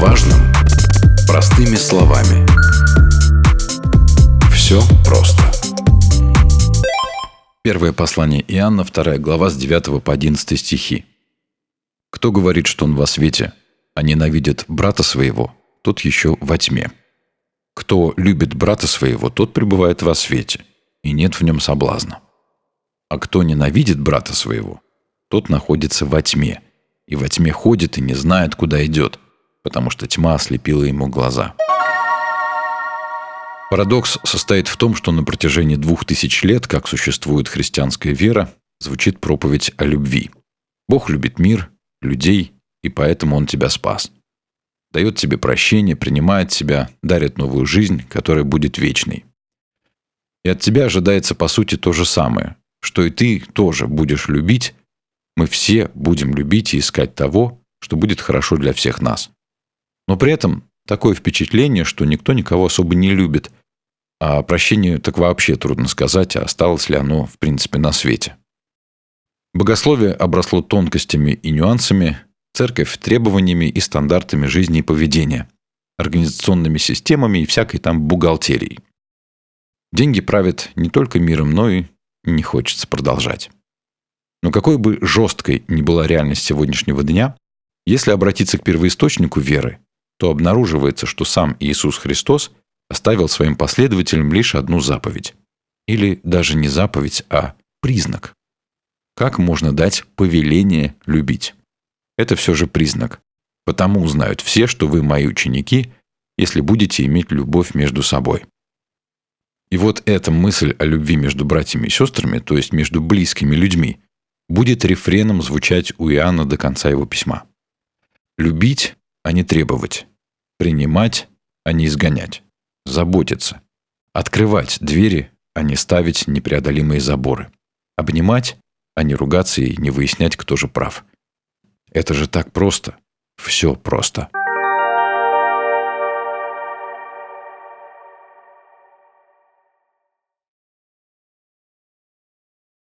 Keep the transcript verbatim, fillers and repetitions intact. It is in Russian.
важном простыми словами. Все просто. Первое послание Иоанна, вторая глава, с девятого по одиннадцатый стихи. «Кто говорит, что он во свете, а ненавидит брата своего, тот еще во тьме. Кто любит брата своего, тот пребывает во свете, и нет в нем соблазна. А кто ненавидит брата своего, тот находится во тьме, и во тьме ходит и не знает, куда идет, потому что тьма ослепила ему глаза». Парадокс состоит в том, что на протяжении двух тысяч лет, как существует христианская вера, звучит проповедь о любви. Бог любит мир, людей, и поэтому Он тебя спас. Дает тебе прощение, принимает тебя, дарит новую жизнь, которая будет вечной. И от тебя ожидается, по сути, то же самое, что и ты тоже будешь любить. Мы все будем любить и искать того, что будет хорошо для всех нас. Но при этом такое впечатление, что никто никого особо не любит, а прощению так вообще трудно сказать, а осталось ли оно, в принципе, на свете. Богословие обросло тонкостями и нюансами, церковь – требованиями и стандартами жизни и поведения, организационными системами и всякой там бухгалтерией. Деньги правят не только миром, но и не хочется продолжать. Но какой бы жесткой ни была реальность сегодняшнего дня, если обратиться к первоисточнику веры, то обнаруживается, что сам Иисус Христос оставил своим последователям лишь одну заповедь. Или даже не заповедь, а признак. Как можно дать повеление любить? Это все же признак. Потому узнают все, что вы мои ученики, если будете иметь любовь между собой. И вот эта мысль о любви между братьями и сестрами, то есть между близкими людьми, будет рефреном звучать у Иоанна до конца его письма. Любить, а не требовать. Принимать, а не изгонять. Заботиться. Открывать двери, а не ставить непреодолимые заборы. Обнимать, а не ругаться и не выяснять, кто же прав. Это же так просто. Все просто.